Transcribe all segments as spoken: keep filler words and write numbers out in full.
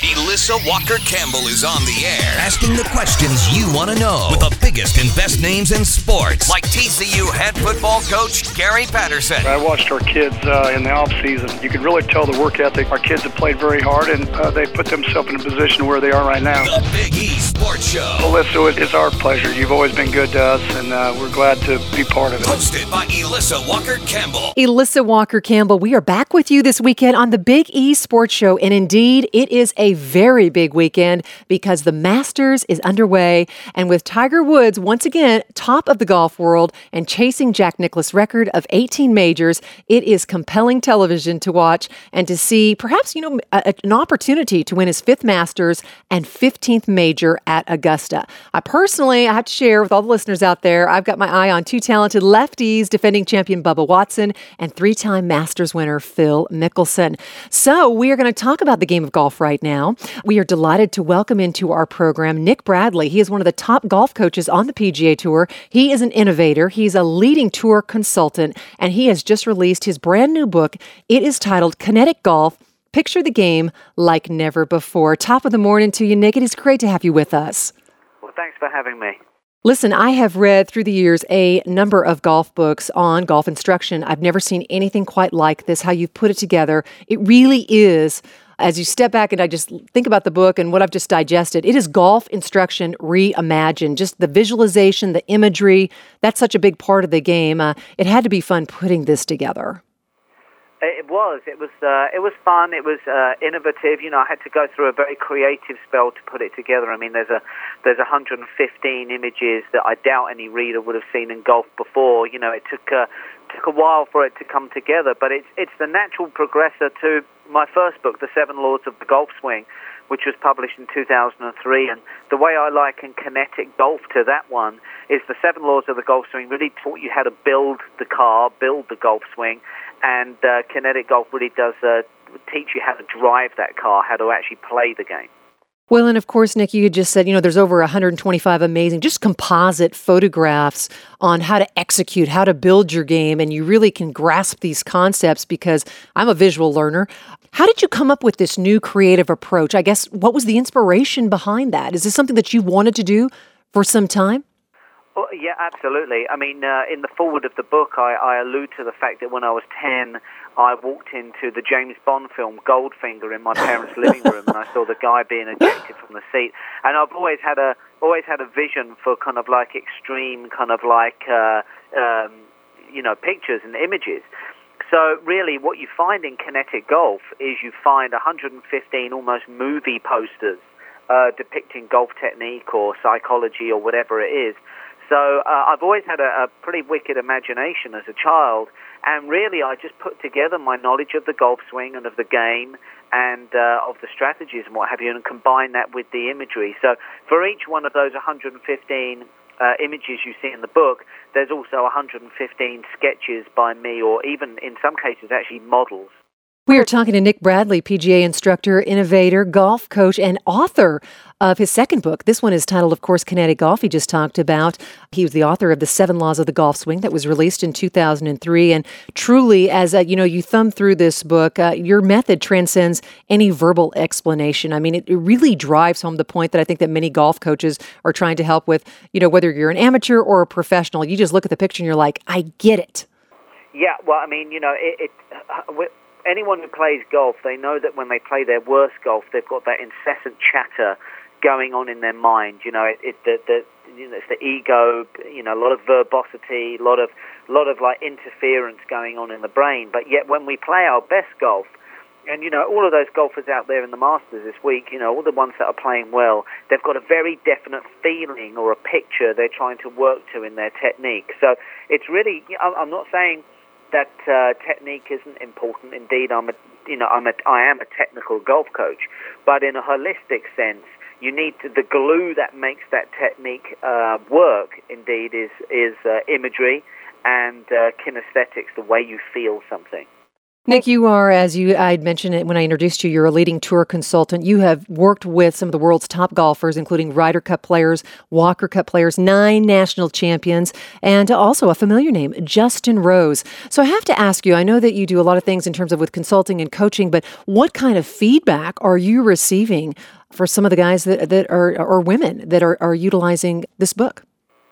Elissa Walker-Campbell is on the air, asking the questions you want to know with the biggest and best names in sports, like T C U head football coach Gary Patterson. I watched our kids uh, in the off-season. You could really tell the work ethic. Our kids have played very hard, and uh, they put themselves in a position where they are right now. The Big E Sports Show. Elissa, it's our pleasure. You've always been good to us, and uh, we're glad to be part of it. Hosted by Elissa Walker-Campbell. Elissa Walker-Campbell, we are back with you this weekend on the Big E Sports Show, and indeed, it is a very big weekend because the Masters is underway, and with Tiger Woods once again top of the golf world and chasing Jack Nicklaus' record of eighteen majors, it is compelling television to watch and to see perhaps, you know, a, an opportunity to win his fifth Masters and fifteenth major at Augusta. I personally, I have to share with all the listeners out there, I've got my eye on two talented lefties, defending champion Bubba Watson and three-time Masters winner Phil Mickelson. So we are going to talk about the game of golf right now. We are delighted to welcome into our program Nick Bradley. He is one of the top golf coaches on the P G A Tour. He is an innovator. He's a leading tour consultant, and he has just released his brand new book. It is titled Kinetic Golf, Picture the Game Like Never Before. Top of the morning to you, Nick. It is great to have you with us. Well, thanks for having me. Listen, I have read through the years a number of golf books on golf instruction. I've never seen anything quite like this, how you've put it together. It really is, as you step back and I just think about the book and what I've just digested, it is golf instruction reimagined. Just the visualization, the imagery, that's such a big part of the game. Uh, it had to be fun putting this together. It was. It was. Uh, it was fun. It was uh, innovative. You know, I had to go through a very creative spell to put it together. I mean, there's a there's one hundred fifteen images that I doubt any reader would have seen in golf before. You know, it took uh, took a while for it to come together, but it's it's the natural progressor to my first book, The Seven Laws of the Golf Swing, which was published in two thousand three. And the way I liken kinetic golf to that one is the Seven Laws of the Golf Swing really taught you how to build the car, build the golf swing, and uh, kinetic golf really does uh, teach you how to drive that car, how to actually play the game. Well, and of course, Nick, you just said, you know, there's over one hundred twenty-five amazing, just composite photographs on how to execute, how to build your game, and you really can grasp these concepts because I'm a visual learner. How did you come up with this new creative approach? I guess, what was the inspiration behind that? Is this something that you wanted to do for some time? Well, yeah, absolutely. I mean, uh, in the forward of the book, I, I allude to the fact that when I was ten, I walked into the James Bond film Goldfinger in my parents' living room, and I saw the guy being ejected from the seat. And I've always had a always had a vision for kind of like extreme, kind of like uh, um, you know, pictures and images. So really, what you find in kinetic golf is you find one hundred fifteen almost movie posters uh, depicting golf technique or psychology or whatever it is. So uh, I've always had a, a pretty wicked imagination as a child, and really I just put together my knowledge of the golf swing and of the game and uh, of the strategies and what have you, and combine that with the imagery. So for each one of those one hundred fifteen uh, images you see in the book, there's also one hundred fifteen sketches by me, or even in some cases actually models. We are talking to Nick Bradley, P G A instructor, innovator, golf coach, and author of his second book. This one is titled, of course, Kinetic Golf. He just talked about. He was the author of The Seven Laws of the Golf Swing that was released in two thousand three. And truly, as uh, you know, you thumb through this book, uh, your method transcends any verbal explanation. I mean, it, it really drives home the point that I think that many golf coaches are trying to help with. You know, whether you're an amateur or a professional, you just look at the picture and you're like, I get it. Yeah, well, I mean, you know, it. it uh, anyone who plays golf, they know that when they play their worst golf, they've got that incessant chatter going on in their mind. You know, it, it the, the you know, it's the ego. You know, a lot of verbosity, a lot of lot of like interference going on in the brain. But yet, when we play our best golf, and you know, all of those golfers out there in the Masters this week, you know, all the ones that are playing well, they've got a very definite feeling or a picture they're trying to work to in their technique. So it's really, I'm not saying that uh, technique isn't important. Indeed, I'm a, you know, I'm a, I am a technical golf coach, but in a holistic sense, you need to, the glue that makes that technique uh, work. Indeed, is is uh, imagery and uh, kinesthetics, the way you feel something. Nick, you are, as you I had mentioned it when I introduced you, you're a leading tour consultant. You have worked with some of the world's top golfers, including Ryder Cup players, Walker Cup players, nine national champions, and also a familiar name, Justin Rose. So I have to ask you, I know that you do a lot of things in terms of with consulting and coaching, but what kind of feedback are you receiving for some of the guys that, that are, or women that are, are utilizing this book?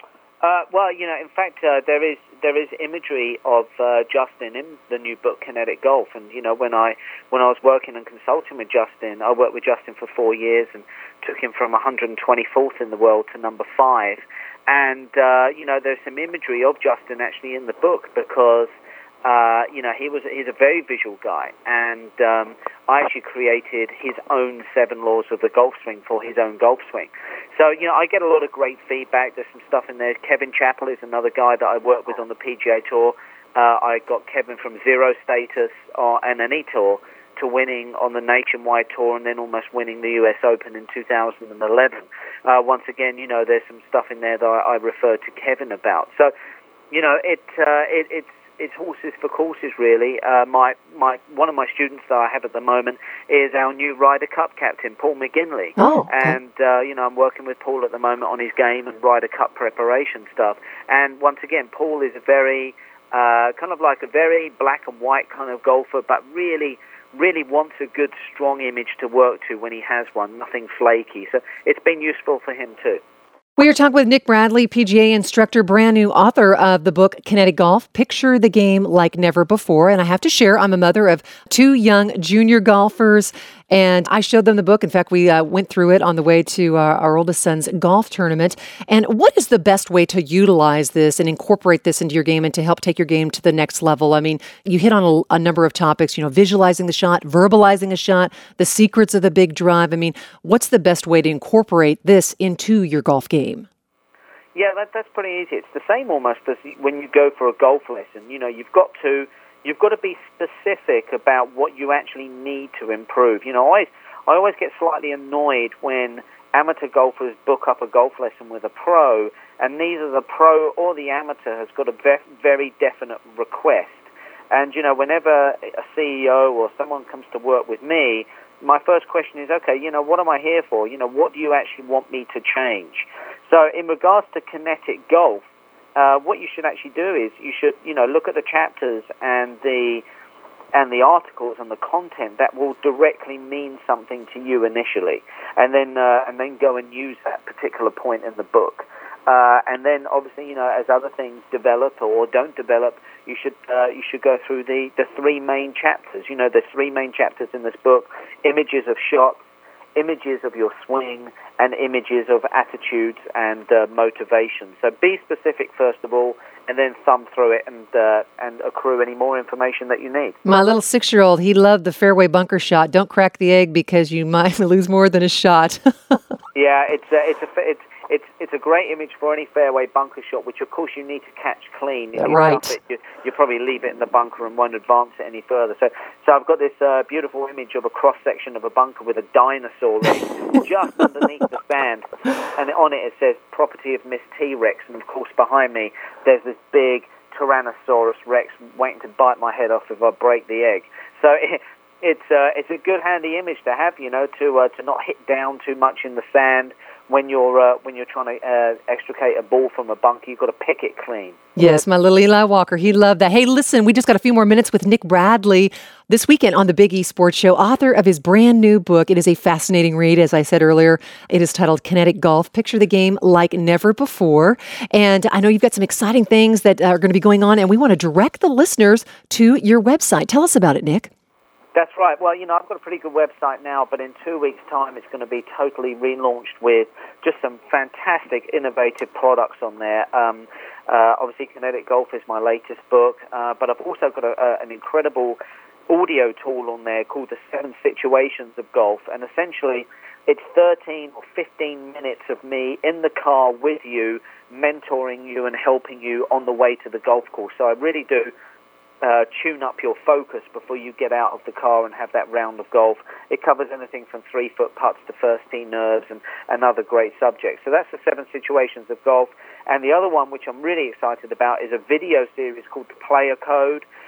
Uh, well, you know, in fact, uh, there is there is imagery of uh, Justin in the new book, Kinetic Golf. And you know, when I when I was working and consulting with Justin, I worked with Justin for four years and took him from one hundred twenty-fourth in the world to number five. And uh, you know, there's some imagery of Justin actually in the book because uh, you know he was he's a very visual guy, and um, I actually created his own seven laws of the golf swing for his own golf swing. So, you know, I get a lot of great feedback. There's some stuff in there. Kevin Chappell is another guy that I work with on the P G A Tour. Uh, I got Kevin from zero status on an any tour to winning on the Nationwide Tour and then almost winning the U S Open in two thousand eleven. Uh, once again, you know, there's some stuff in there that I, I referred to Kevin about. So, you know, it, uh, it it's it's horses for courses, really. Uh, my my one of my students that I have at the moment is our new Ryder Cup captain, Paul McGinley. Oh, okay. And, uh, you know, I'm working with Paul at the moment on his game and Ryder Cup preparation stuff. And once again, Paul is a very, uh, kind of like a very black and white kind of golfer, but really, really wants a good, strong image to work to when he has one, nothing flaky. So it's been useful for him, too. We are talking with Nick Bradley, P G A instructor, brand new author of the book, Kinetic Golf, Picture the Game Like Never Before. And I have to share, I'm a mother of two young junior golfers, and I showed them the book. In fact, we uh, went through it on the way to uh, our oldest son's golf tournament. And what is the best way to utilize this and incorporate this into your game and to help take your game to the next level? I mean, you hit on a, a number of topics, you know, visualizing the shot, verbalizing a shot, the secrets of the big drive. I mean, what's the best way to incorporate this into your golf game? Yeah, that, that's pretty easy. It's the same almost as when you go for a golf lesson. You know, you've got to you've got to be specific about what you actually need to improve. You know, I I always get slightly annoyed when amateur golfers book up a golf lesson with a pro, and neither the pro or the amateur has got a ve- very definite request. And you know, whenever a C E O or someone comes to work with me, my first question is, okay, you know, what am I here for? You know, what do you actually want me to change? So in regards to kinetic golf, uh, what you should actually do is you should, you know, look at the chapters and the and the articles and the content that will directly mean something to you initially, and then uh, and then go and use that particular point in the book. Uh, and then, obviously, you know, as other things develop or don't develop, you should uh, you should go through the, the three main chapters. You know, there's three main chapters in this book: images of shots, images of your swing, and images of attitudes and uh, motivation. So be specific first of all, and then thumb through it and uh, and accrue any more information that you need. My little six-year-old, he loved the fairway bunker shot. Don't crack the egg because you might lose more than a shot. Yeah, it's a, it's a it's. It's it's a great image for any fairway bunker shot, which of course you need to catch clean. If you right. dump it, you, you probably leave it in the bunker and won't advance it any further. So so I've got this uh, beautiful image of a cross-section of a bunker with a dinosaur leg just underneath the sand. And on it it says, property of Miss T-Rex. And of course behind me there's this big Tyrannosaurus Rex waiting to bite my head off if I break the egg. So it, it's, uh, it's a good handy image to have, you know, to uh, to not hit down too much in the sand. When you're uh, when you're trying to uh, extricate a ball from a bunker, you've got to pick it clean. Yes, my little Eli Walker, he loved that. Hey, listen, we just got a few more minutes with Nick Bradley this weekend on the Big E Sports Show, author of his brand new book. It is a fascinating read, as I said earlier. It is titled Kinetic Golf, Picture the Game Like Never Before. And I know you've got some exciting things that are going to be going on, and we want to direct the listeners to your website. Tell us about it, Nick. That's right. Well, you know, I've got a pretty good website now, but in two weeks' time it's going to be totally relaunched with just some fantastic, innovative products on there. Um, uh, obviously, Kinetic Golf is my latest book, uh, but I've also got a, a, an incredible audio tool on there called The Seven Situations of Golf, and essentially it's thirteen or fifteen minutes of me in the car with you, mentoring you and helping you on the way to the golf course. So I really do Uh, tune up your focus before you get out of the car and have that round of golf. It covers anything from three-foot putts to first tee nerves and, and other great subjects. So that's the seven situations of golf. And the other one, which I'm really excited about, is a video series called The Player Code,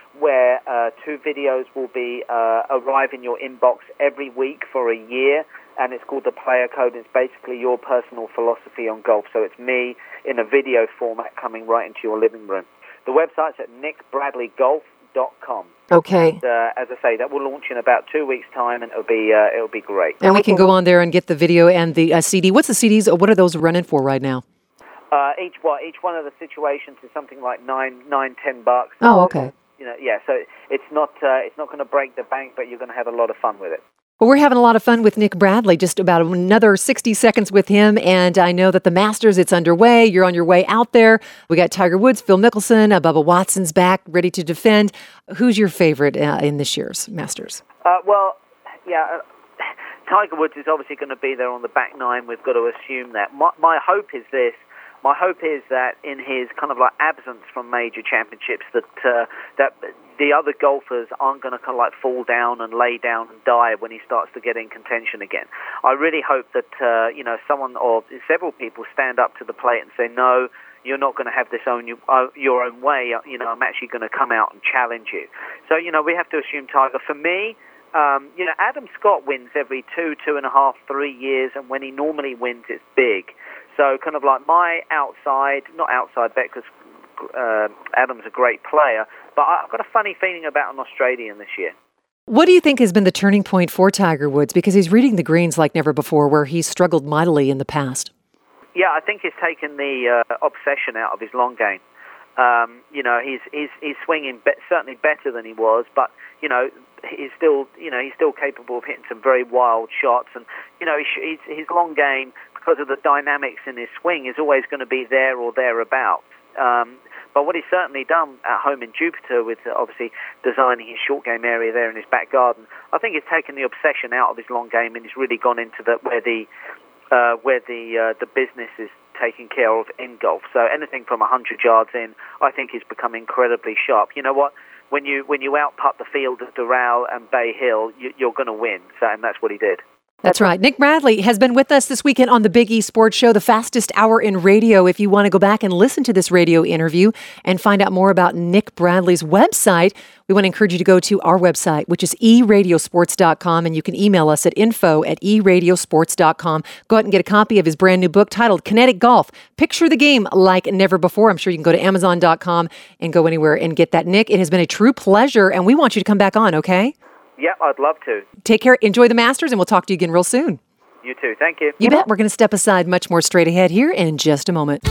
where uh, two videos will be uh, arrive in your inbox every week for a year, and it's called The Player Code. It's basically your personal philosophy on golf. So it's me in a video format coming right into your living room. The website's at nick bradley golf dot com. Okay. And, uh, as I say, that will launch in about two weeks' time, and it'll be uh, it'll be great. And we can go on there and get the video and the uh, C D. What's the C Ds? What are those running for right now? Uh, each what each one of the situations is something like nine, nine, ten bucks. Oh, okay. You know, yeah. So it's not uh, it's not going to break the bank, but you're going to have a lot of fun with it. Well, we're having a lot of fun with Nick Bradley, just about another sixty seconds with him. And I know that the Masters, it's underway. You're on your way out there. We got Tiger Woods, Phil Mickelson, uh, Bubba Watson's back, ready to defend. Who's your favorite uh, in this year's Masters? Uh, well, yeah, uh, Tiger Woods is obviously going to be there on the back nine. We've got to assume that. My, my hope is this. My hope is that in his kind of like absence from major championships, that uh, that the other golfers aren't going to kind of like fall down and lay down and die when he starts to get in contention again. I really hope that uh, you know someone or several people stand up to the plate and say, no, you're not going to have this own uh, your own way. You know, I'm actually going to come out and challenge you. So you know, we have to assume Tiger. For me, um, you know, Adam Scott wins every two, two and a half, three years, and when he normally wins, it's big. So kind of like my outside, not outside bet because uh, Adam's a great player, but I've got a funny feeling about an Australian this year. What do you think has been the turning point for Tiger Woods? Because he's reading the greens like never before, where he's struggled mightily in the past. Yeah, I think he's taken the uh, obsession out of his long game. Um, you know, he's he's he's swinging be- certainly better than he was, but you know, he's still you know he's still capable of hitting some very wild shots, and you know, he's, his long game, because of the dynamics in his swing, is always going to be there or thereabouts. Um, but what he's certainly done at home in Jupiter, with uh, obviously designing his short game area there in his back garden, I think he's taken the obsession out of his long game and he's really gone into the where the uh, where the uh, the business is taken care of in golf. So anything from one hundred yards in, I think he's become incredibly sharp. You know what? When you when you out-putt the field at Doral and Bay Hill, you, you're going to win. So, and that's what he did. That's right. Nick Bradley has been with us this weekend on the Big E Sports Show, the fastest hour in radio. If you want to go back and listen to this radio interview and find out more about Nick Bradley's website, we want to encourage you to go to our website, which is e radio sports dot com, and you can email us at info at e radio sports dot com. Go out and get a copy of his brand new book titled Kinetic Golf. Picture the game like never before. I'm sure you can go to amazon dot com and go anywhere and get that. Nick, it has been a true pleasure, and we want you to come back on, okay? Yeah, I'd love to. Take care. Enjoy the Masters, and we'll talk to you again real soon. You too. Thank you. You bet. We're going to step aside much more straight ahead here in just a moment.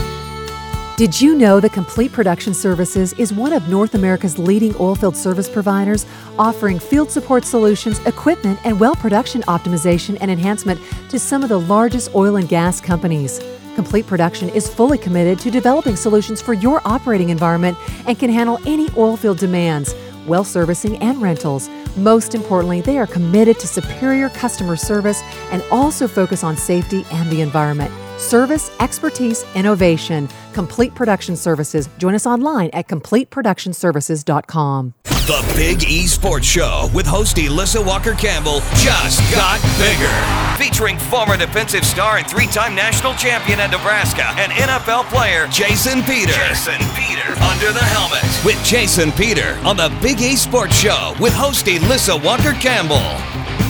Did you know that Complete Production Services is one of North America's leading oilfield service providers, offering field support solutions, equipment, and well production optimization and enhancement to some of the largest oil and gas companies? Complete Production is fully committed to developing solutions for your operating environment and can handle any oilfield demands, well servicing, and rentals. Most importantly, they are committed to superior customer service and also focus on safety and the environment. Service, expertise, innovation. Complete Production Services. Join us online at complete production services dot com. The Big E Sports Show with host Elissa Walker-Campbell just got bigger. Featuring former defensive star and three-time national champion at Nebraska and N F L player Jason Peter. Jason Peter. Under the helmet with Jason Peter on the Big E Sports Show with host Elissa Walker-Campbell.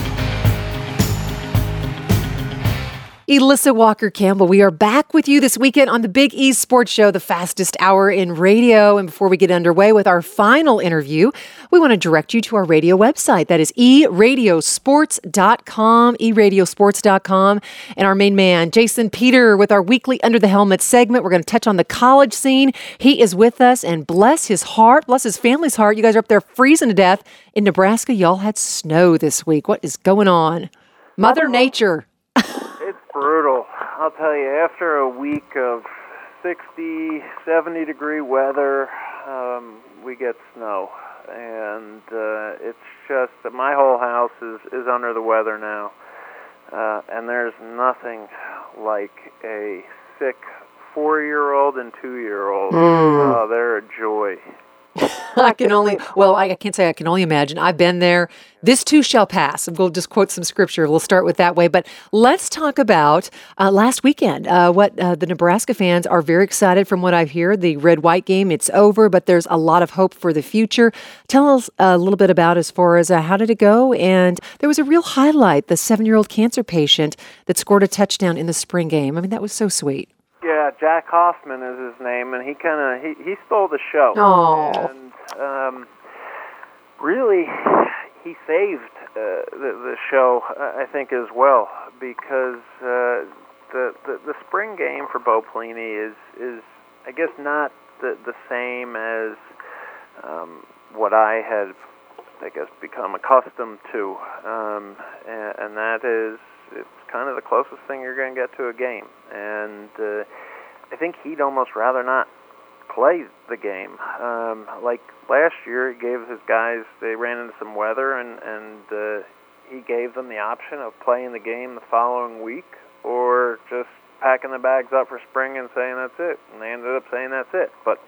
Elissa Walker-Campbell, we are back with you this weekend on the Big E Sports Show, the fastest hour in radio. And before we get underway with our final interview, we want to direct you to our radio website. That is e radio sports dot com, e radio sports dot com. And our main man, Jason Peter, with our weekly Under the Helmet segment. We're going to touch on the college scene. He is with us, and bless his heart, bless his family's heart. You guys are up there freezing to death. In Nebraska, y'all had snow this week. What is going on? Mother Nature. It's brutal. I'll tell you, after a week of sixty, seventy degree weather, um, we get snow. And uh, it's just, my whole house is, is under the weather now. Uh, and there's nothing like a sick four-year-old and two-year-old. Mm. Uh, they're a joy. I can only, well, I can't say I can only imagine. I've been there. This too shall pass. We'll just quote some scripture. We'll start with that way. But let's talk about uh, last weekend. Uh, what uh, the Nebraska fans are very excited from what I've heard. The red-white game, it's over, but there's a lot of hope for the future. Tell us a little bit about as far as uh, how did it go? And there was a real highlight, the seven-year-old cancer patient that scored a touchdown in the spring game. I mean, that was so sweet. Yeah, Jack Hoffman is his name, and he kind of he, he stole the show. Oh, and um, really, he saved uh, the the show, I think, as well, because uh, the, the the spring game for Bo Pelini is is I guess not the the same as um, what I had I guess become accustomed to, um, and, and that is. It's kind of the closest thing you're going to get to a game. And uh, I think he'd almost rather not play the game. Um, like last year, he gave his guys, they ran into some weather, and, and uh, he gave them the option of playing the game the following week or just packing the bags up for spring and saying that's it. And they ended up saying that's it. But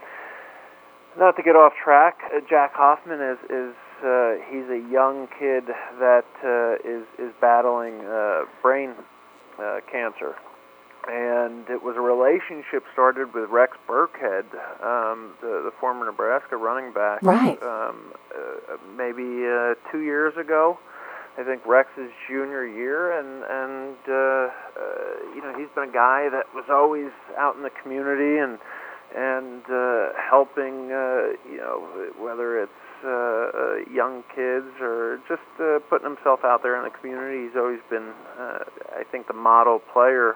not to get off track, uh, Jack Hoffman is... is Uh, he's a young kid that uh, is is battling uh, brain uh, cancer, and it was a relationship started with Rex Burkhead, um, the, the former Nebraska running back. Right. Um, uh, maybe uh, two years ago, I think Rex's junior year, and and uh, uh, you know he's been a guy that was always out in the community and and uh, helping uh, you know whether it's Uh, uh, young kids or just uh, putting himself out there in the community. He's always been, uh, I think, the model player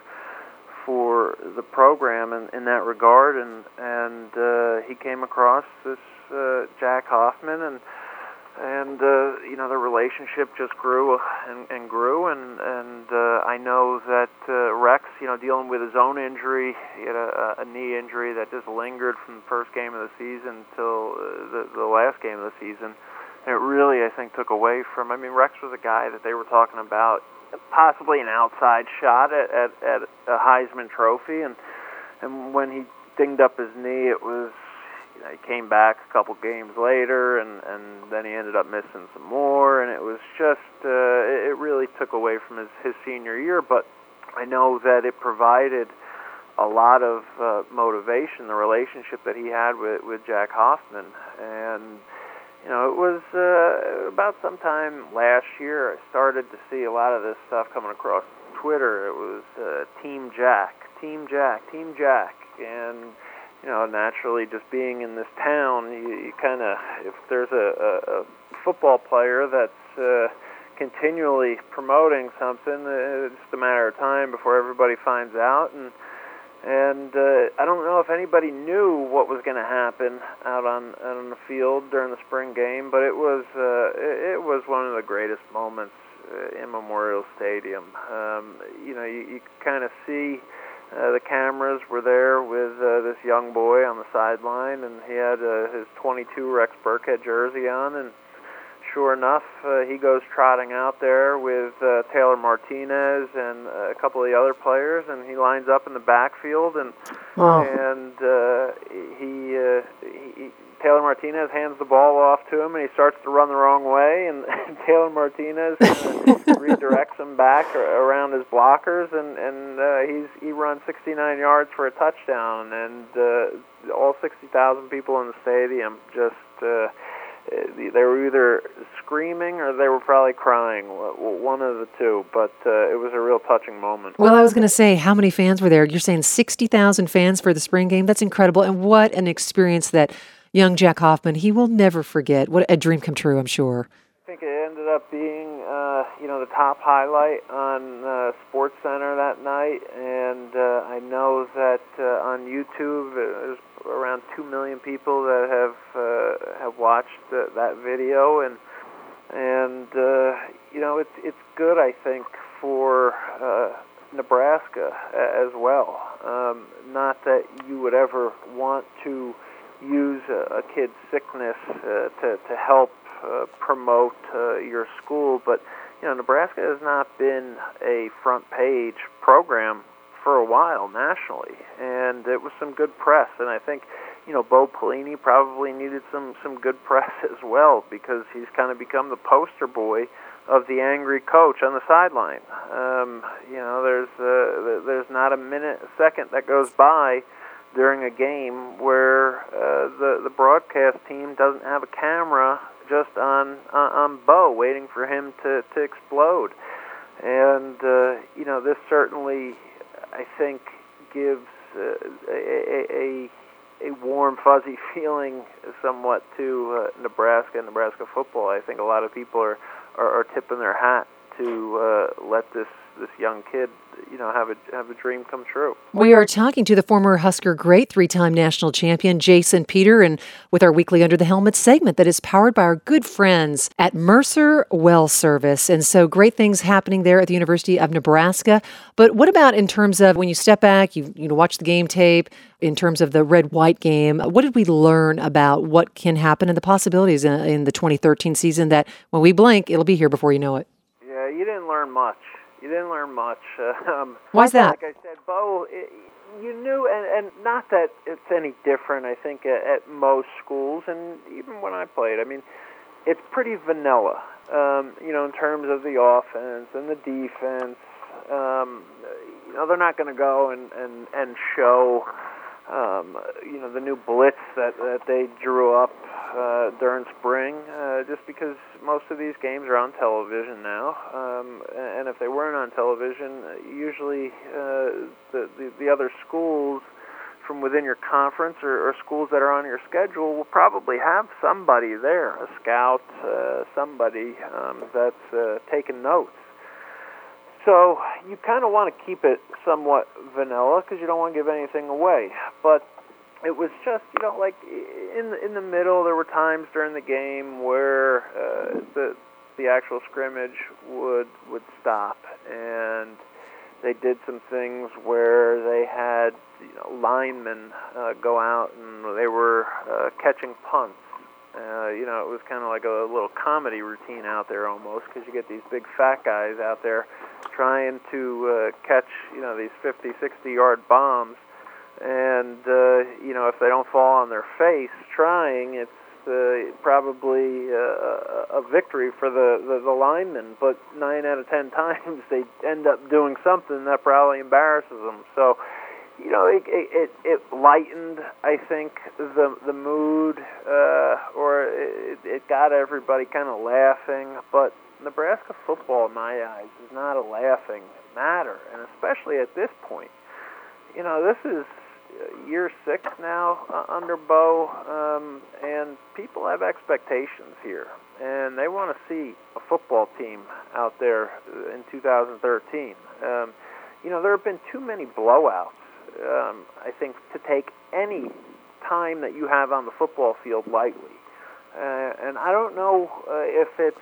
for the program in, in that regard. And and uh, he came across this uh, Jack Hoffman, and and uh, you know the relationship just grew and, and grew. And and uh, I know that uh, Rex, you know, dealing with his own injury, he had a, a knee injury that just lingered from the first game of the season till uh, the, the last game of the season. And it really, I think, took away from. I mean, Rex was a guy that they were talking about possibly an outside shot at at, at a Heisman Trophy, and and when he dinged up his knee, it was. You know, he came back a couple games later, and, and then he ended up missing some more, and it was just, uh, it really took away from his, his senior year, but I know that it provided a lot of uh, motivation, the relationship that he had with, with Jack Hoffman, and, you know, it was uh, about sometime last year I started to see a lot of this stuff coming across Twitter. It was uh, Team Jack, Team Jack, Team Jack, and you know, naturally, just being in this town, you, you kind of, if there's a, a, a football player that's uh, continually promoting something, uh, it's just a matter of time before everybody finds out. And and uh, I don't know if anybody knew what was going to happen out on out on the field during the spring game, but it was uh, it, it was one of the greatest moments uh, in Memorial Stadium. Um, you know, you, you kind of see. Uh, the cameras were there with uh, this young boy on the sideline, and he had uh, his twenty-two Rex Burkhead jersey on, and sure enough, uh, he goes trotting out there with uh, Taylor Martinez and uh, a couple of the other players, and he lines up in the backfield, and wow. and uh, he, uh, he Taylor Martinez hands the ball off to him, and he starts to run the wrong way, and Taylor Martinez uh, redirects him back around his blockers, and and uh, he's he runs sixty-nine yards for a touchdown, and uh, all sixty thousand people in the stadium just uh, they were either screaming or they were probably crying, one of the two, but uh, it was a real touching moment. Well, I was going to say, how many fans were there? You're saying sixty thousand fans for the spring game? That's incredible, and what an experience that young Jack Hoffman, he will never forget. What a dream come true, I'm sure. I think it ended up being, uh, you know, the top highlight on uh, SportsCenter that night, and uh, I know that uh, on YouTube there's around two million people that have uh, have watched uh, that video, and and uh, you know, it's it's good, I think, for uh, Nebraska as well. Um, not that you would ever want to use a, a kid's sickness uh, to, to help uh, promote uh, your school, but you know, Nebraska has not been a front page program for a while nationally, and it was some good press, and I think you know, Bo Pelini probably needed some, some good press as well, because he's kind of become the poster boy of the angry coach on the sideline. Um, you know, there's uh, there's not a minute, a second that goes by during a game where uh, the the broadcast team doesn't have a camera just on on, on Bo, waiting for him to, to explode. And uh, you know, this certainly, I think, gives uh, a, a a warm, fuzzy feeling somewhat to uh, Nebraska and Nebraska football. I think a lot of people are, are, are tipping their hat to uh, let this, this young kid, you know, have a have a dream come true. We are talking to the former Husker great, three-time national champion Jason Peter, and with our weekly Under the Helmet segment that is powered by our good friends at Mercer Well Service. And so great things happening there at the University of Nebraska. But what about in terms of when you step back, you you know, watch the game tape, in terms of the red-white game, what did we learn about what can happen and the possibilities in, in the twenty thirteen season that when we blink, it'll be here before you know it? Yeah, you didn't learn much. You didn't learn much. Uh, um, Why's that? Like I said, Bo, it, you knew, and, and not that it's any different, I think, at, at most schools, and even when I played, I mean, it's pretty vanilla, um, you know, in terms of the offense and the defense. Um, you know, they're not going to go and, and, and show, um, you know, the new blitz that, that they drew up uh, during spring, uh, just because most of these games are on television now, um, and if they weren't on television, usually uh, the, the the other schools from within your conference or, or schools that are on your schedule will probably have somebody there, a scout, uh, somebody um, that's uh, taking notes. So you kind of want to keep it somewhat vanilla because you don't want to give anything away, but it was just, you know, like in the, in the middle, there were times during the game where uh, the the actual scrimmage would would stop, and they did some things where they had, you know, linemen uh, go out and they were uh, catching punts. Uh, you know, it was kind of like a little comedy routine out there almost, because you get these big fat guys out there trying to uh, catch, you know, these fifty, sixty-yard bombs. And, uh, you know, if they don't fall on their face trying, it's uh, probably uh, a victory for the, the, the linemen. But nine out of ten times they end up doing something that probably embarrasses them. So, you know, it it, it lightened, I think, the the mood, uh, or it, it got everybody kind of laughing. But Nebraska football, in my eyes, is not a laughing matter, and especially at this point. You know, this is year six now uh, under Bo, um, and people have expectations here, and they want to see a football team out there in two thousand thirteen. Um, you know, there have been too many blowouts, um, I think, to take any time that you have on the football field lightly. Uh, and I don't know uh, if it's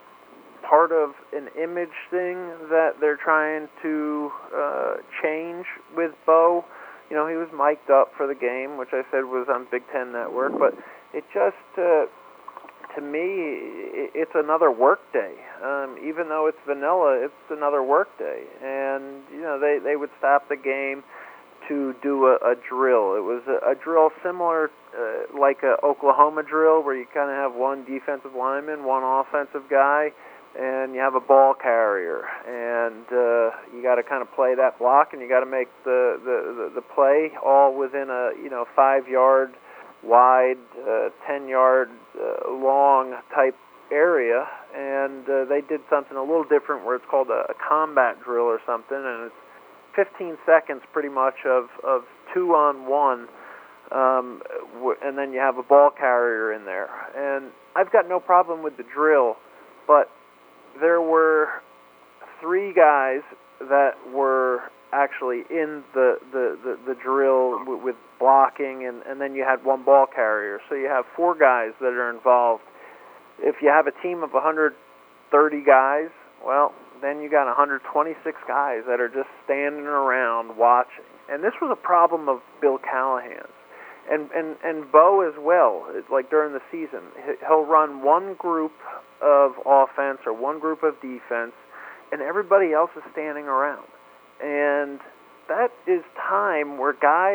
part of an image thing that they're trying to uh, change with Bo. You know, he was mic'd up for the game, which I said was on Big Ten Network, but it just, uh, to me, it's another work day. Um, even though it's vanilla, it's another work day. And, you know, they, they would stop the game to do a, a drill. It was a, a drill similar, uh, like a Oklahoma drill, where you kind of have one defensive lineman, one offensive guy, and you have a ball carrier, and uh, you got to kind of play that block, and you got to make the, the, the, the play all within a, you know, five-yard wide, uh, ten-yard uh, long type area. And uh, they did something a little different where it's called a, a combat drill or something, and it's fifteen seconds pretty much of, of two-on-one, um, and then you have a ball carrier in there. And I've got no problem with the drill, but there were three guys that were actually in the, the, the, the drill w- with blocking, and, and then you had one ball carrier. So you have four guys that are involved. If you have a team of one hundred thirty guys, well, then you got one hundred twenty-six guys that are just standing around watching. And this was a problem of Bill Callahan's. And, and, and Bo as well, like during the season, he'll run one group of offense or one group of defense, and everybody else is standing around. And that is time where guys,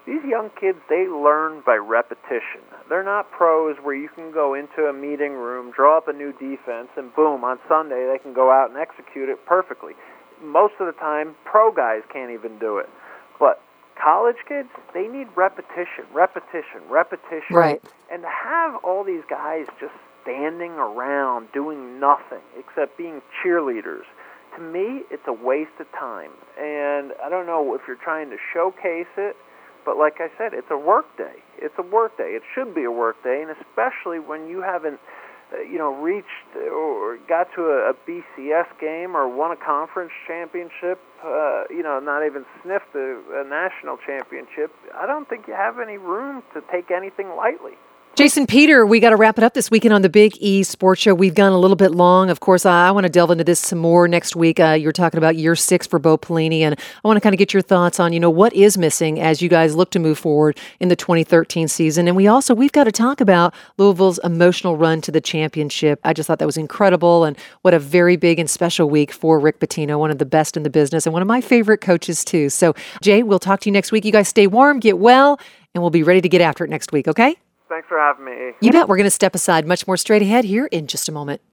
These young kids, they learn by repetition. They're not pros where you can go into a meeting room, draw up a new defense, and boom, on Sunday they can go out and execute it perfectly. Most of the time, pro guys can't even do it. But college kids, they need repetition, repetition, repetition. Right. And to have all these guys just standing around doing nothing except being cheerleaders, to me, it's a waste of time. And I don't know if you're trying to showcase it, but like I said, it's a work day. It's a work day. It should be a work day, and especially when you haven't, uh, you know, reached or got to a, a B C S game or won a conference championship, uh, you know, not even sniffed a, a national championship. I don't think you have any room to take anything lightly. Jason Peter, we got to wrap it up this weekend on the Big E Sports Show. We've gone a little bit long. Of course, I, I want to delve into this some more next week. Uh, you're talking about year six for Bo Pelini, and I want to kind of get your thoughts on, you know, what is missing as you guys look to move forward in the twenty thirteen season. And we also, we've got to talk about Louisville's emotional run to the championship. I just thought that was incredible, and what a very big and special week for Rick Pitino, one of the best in the business and one of my favorite coaches too. So, Jay, we'll talk to you next week. You guys stay warm, get well, and we'll be ready to get after it next week, okay? Thanks for having me. You bet. We're going to step aside. Much more straight ahead here in just a moment.